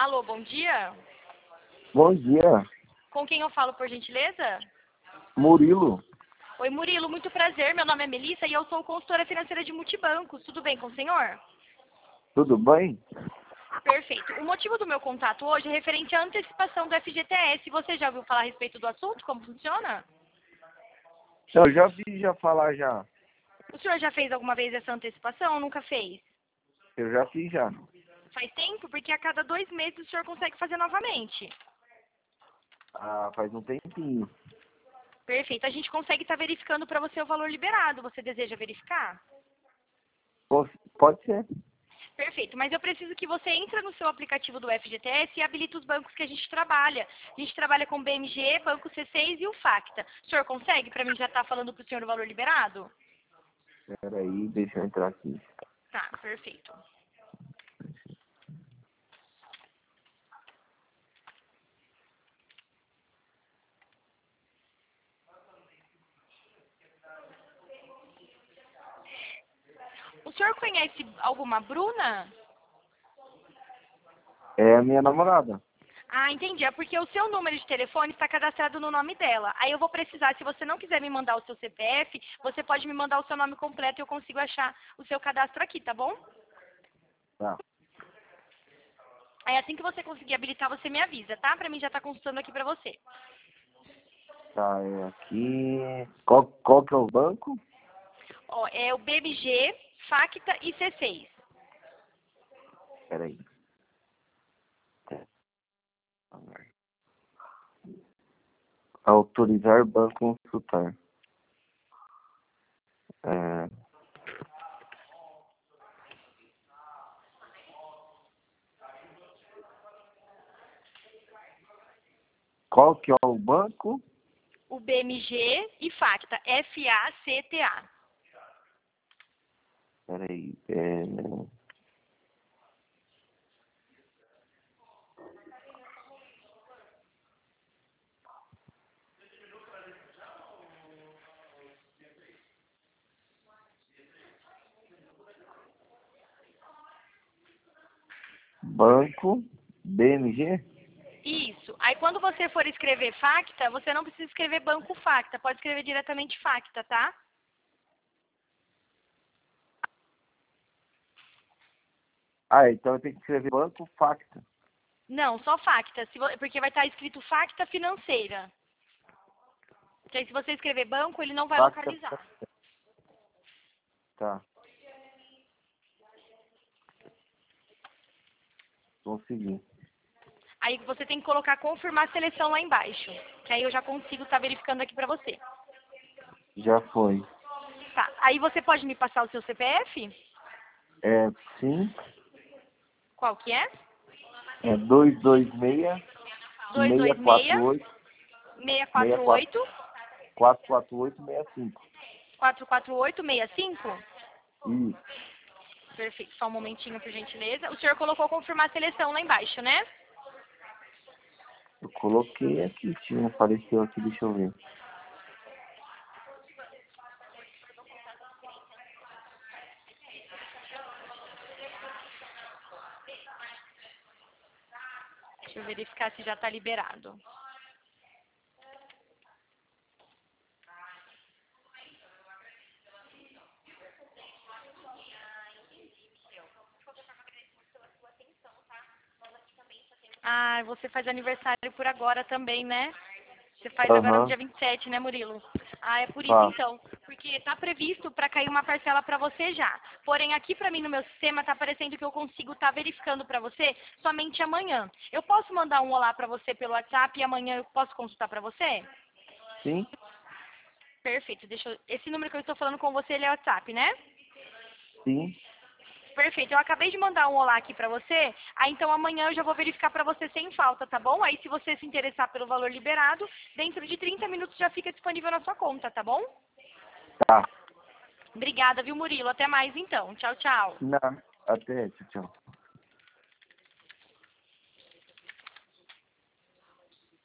Alô, bom dia. Bom dia, Com quem eu falo, por gentileza? Murilo. Oi, Murilo, muito prazer. Meu nome é Melissa e eu sou consultora financeira de multibancos. Tudo bem com o senhor? Tudo bem? Perfeito. O motivo do meu contato hoje é referente à antecipação do FGTS. Você já ouviu falar a respeito do assunto? Como funciona? Eu já vi já falar já. O senhor já fez alguma vez essa antecipação ou nunca fez? Eu já fiz já. Faz tempo? Porque a cada 2 meses o senhor consegue fazer novamente. Ah, faz um tempinho. Perfeito. A gente consegue estar verificando para você o valor liberado. Você deseja verificar? Pode ser. Perfeito, mas eu preciso que você entre no seu aplicativo do FGTS e habilite os bancos que a gente trabalha. A gente trabalha com o BMG, Banco C6 e o Facta. O senhor consegue, para mim já estar falando para o senhor o valor liberado? Espera aí, deixa eu entrar aqui. Tá, perfeito. O senhor conhece alguma Bruna? É a minha namorada. Ah, entendi. É porque o seu número de telefone está cadastrado no nome dela. Aí eu vou precisar, se você não quiser me mandar o seu CPF, você pode me mandar o seu nome completo e eu consigo achar o seu cadastro aqui, tá bom? Tá. Aí assim que você conseguir habilitar, você me avisa, tá? Pra mim já tá consultando aqui pra você. Tá, é aqui. Qual que é o banco? Ó, é o BMG, Facta e C6. Espera aí. Autorizar banco consultar. É, qual que é o banco? O BMG e Facta, F-A-C-T-A. Espera aí. Banco BMG? Isso. Aí quando você for escrever Facta, você não precisa escrever Banco Facta, pode escrever diretamente Facta, tá? Ah, então eu tenho que escrever banco Facta. Não, só Facta, porque vai estar escrito Facta Financeira. Que aí se você escrever banco, ele não vai Facta. localizar. Tá. Consegui. Aí você tem que colocar confirmar a seleção lá embaixo, que aí eu já consigo estar verificando aqui pra você. Já foi. Tá, aí você pode me passar o seu CPF? É, sim. Qual que é? É 226 648 64 226-648-448-65. 44865. Isso. Perfeito, só um momentinho, por gentileza. O senhor colocou confirmar a seleção lá embaixo, né? Eu coloquei aqui, apareceu aqui, deixa eu ver. Deixa eu verificar se já está liberado. Ah, você faz aniversário por agora também, né? Você faz agora no Aham, dia 27, né, Murilo? Ah, é por isso tá, então. Porque está previsto para cair uma parcela para você já. Porém, aqui para mim no meu sistema está aparecendo que eu consigo estar verificando para você somente amanhã. Eu posso mandar um olá para você pelo WhatsApp e amanhã eu posso consultar para você? sim, Perfeito. Esse número que eu estou falando com você, ele é WhatsApp, né? sim, Perfeito. Eu acabei de mandar um olá aqui pra você. Aí então amanhã eu já vou verificar pra você sem falta, tá bom? Aí se você se interessar pelo valor liberado, dentro de 30 minutos já fica disponível na sua conta, tá bom? tá. Obrigada, viu, Murilo? Até mais então. Tchau, tchau. Não, até, tchau.